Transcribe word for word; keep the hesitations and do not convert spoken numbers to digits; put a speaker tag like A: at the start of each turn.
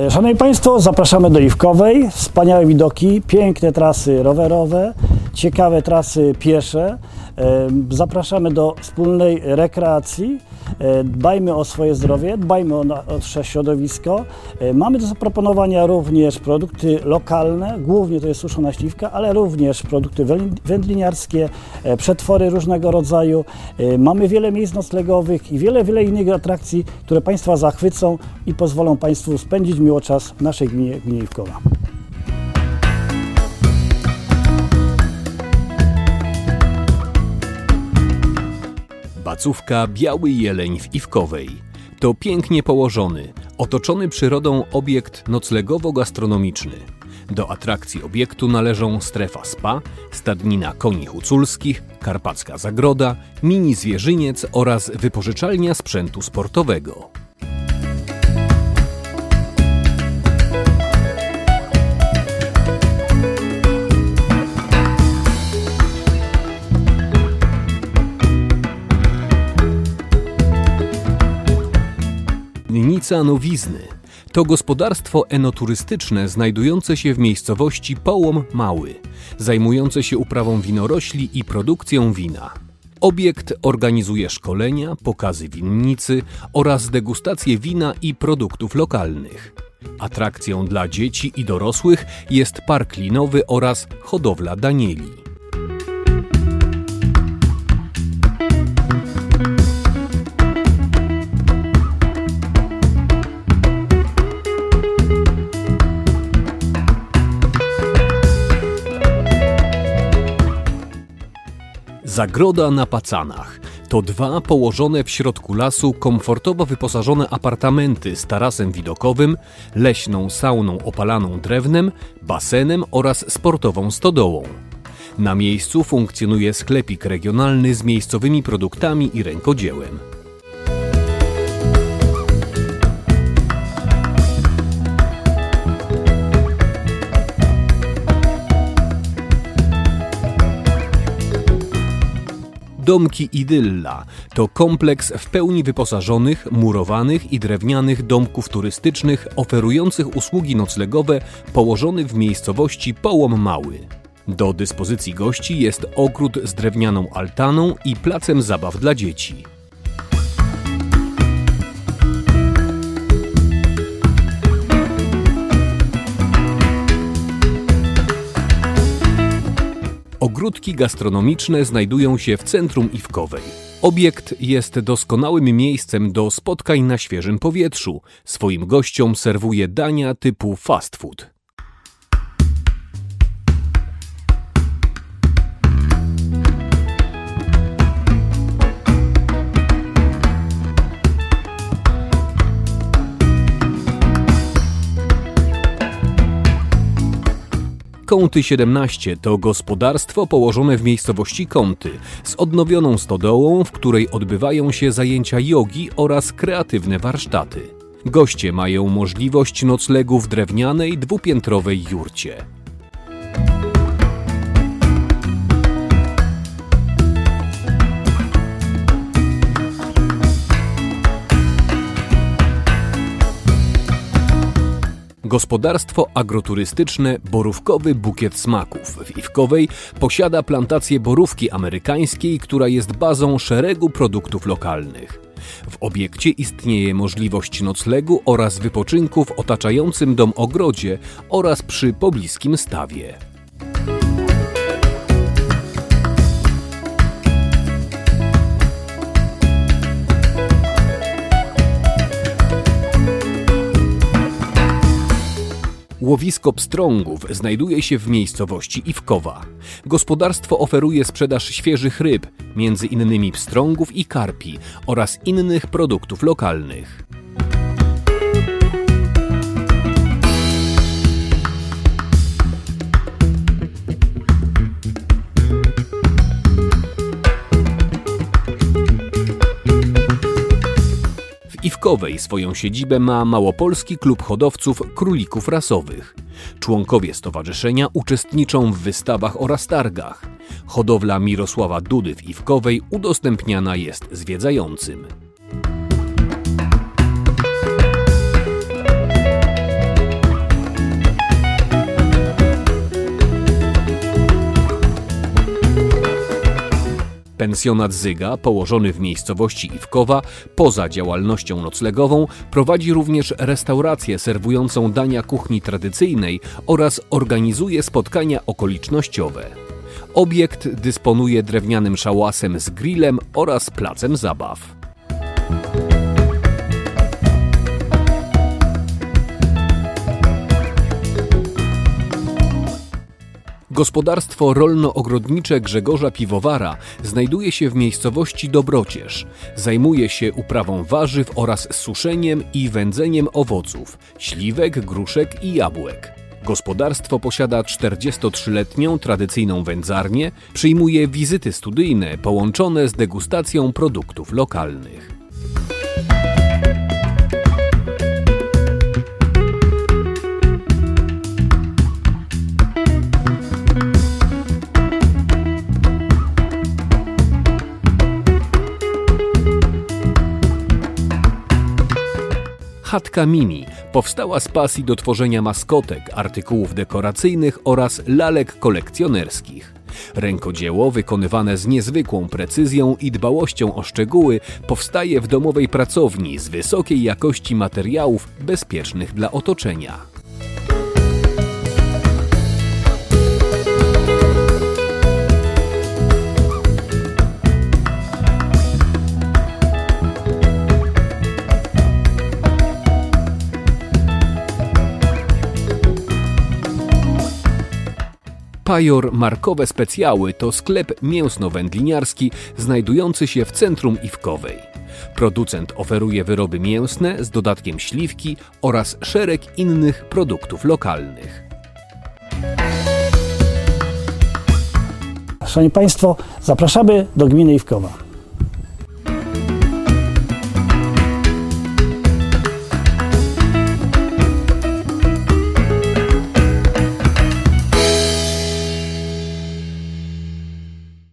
A: Szanowni Państwo, zapraszamy do Iwkowej. Wspaniałe widoki, piękne trasy rowerowe, ciekawe trasy piesze. Zapraszamy do wspólnej rekreacji. Dbajmy o swoje zdrowie, dbajmy o nasze środowisko. Mamy do zaproponowania również produkty lokalne, głównie to jest suszona śliwka, ale również produkty wędliniarskie, przetwory różnego rodzaju. Mamy wiele miejsc noclegowych i wiele, wiele innych atrakcji, które Państwa zachwycą i pozwolą Państwu spędzić miło czas w naszej gminie, gminie Iwkowa.
B: Bacówka Biały Jeleń w Iwkowej. To pięknie położony, otoczony przyrodą obiekt noclegowo-gastronomiczny. Do atrakcji obiektu należą strefa spa, stadnina koni huculskich, karpacka zagroda, mini zwierzyniec oraz wypożyczalnia sprzętu sportowego. Winnica Nowizny to gospodarstwo enoturystyczne znajdujące się w miejscowości Połom Mały, zajmujące się uprawą winorośli i produkcją wina. Obiekt organizuje szkolenia, pokazy winnicy oraz degustację wina i produktów lokalnych. Atrakcją dla dzieci i dorosłych jest park linowy oraz hodowla danieli. Zagroda na Pacanach to dwa położone w środku lasu komfortowo wyposażone apartamenty z tarasem widokowym, leśną sauną opalaną drewnem, basenem oraz sportową stodołą. Na miejscu funkcjonuje sklepik regionalny z miejscowymi produktami i rękodziełem. Domki Idylla to kompleks w pełni wyposażonych, murowanych i drewnianych domków turystycznych oferujących usługi noclegowe położony w miejscowości Połom Mały. Do dyspozycji gości jest ogród z drewnianą altaną i placem zabaw dla dzieci. Ogródki gastronomiczne znajdują się w centrum Iwkowej. Obiekt jest doskonałym miejscem do spotkań na świeżym powietrzu. Swoim gościom serwuje dania typu fast food. Kąty siedemnaście to gospodarstwo położone w miejscowości Kąty z odnowioną stodołą, w której odbywają się zajęcia jogi oraz kreatywne warsztaty. Goście mają możliwość noclegu w drewnianej, dwupiętrowej jurcie. Gospodarstwo agroturystyczne Borówkowy Bukiet Smaków w Iwkowej posiada plantację borówki amerykańskiej, która jest bazą szeregu produktów lokalnych. W obiekcie istnieje możliwość noclegu oraz wypoczynku w otaczającym dom ogrodzie oraz przy pobliskim stawie. Łowisko pstrągów znajduje się w miejscowości Iwkowa. Gospodarstwo oferuje sprzedaż świeżych ryb, między innymi pstrągów i karpi oraz innych produktów lokalnych. W Iwkowej swoją siedzibę ma Małopolski Klub Hodowców Królików Rasowych. Członkowie stowarzyszenia uczestniczą w wystawach oraz targach. Hodowla Mirosława Dudy w Iwkowej udostępniana jest zwiedzającym. Pensjonat Zyga, położony w miejscowości Iwkowa, poza działalnością noclegową, prowadzi również restaurację serwującą dania kuchni tradycyjnej oraz organizuje spotkania okolicznościowe. Obiekt dysponuje drewnianym szałasem z grillem oraz placem zabaw. Gospodarstwo rolno-ogrodnicze Grzegorza Piwowara znajduje się w miejscowości Dobrocież. Zajmuje się uprawą warzyw oraz suszeniem i wędzeniem owoców, śliwek, gruszek i jabłek. Gospodarstwo posiada czterdziestotrzyletnią tradycyjną wędzarnię, przyjmuje wizyty studyjne połączone z degustacją produktów lokalnych. Chatka Mini powstała z pasji do tworzenia maskotek, artykułów dekoracyjnych oraz lalek kolekcjonerskich. Rękodzieło wykonywane z niezwykłą precyzją i dbałością o szczegóły powstaje w domowej pracowni z wysokiej jakości materiałów bezpiecznych dla otoczenia. Pajor Markowe Specjały to sklep mięsno-wędliniarski znajdujący się w centrum Iwkowej. Producent oferuje wyroby mięsne z dodatkiem śliwki oraz szereg innych produktów lokalnych.
A: Szanowni Państwo, zapraszamy do gminy Iwkowa.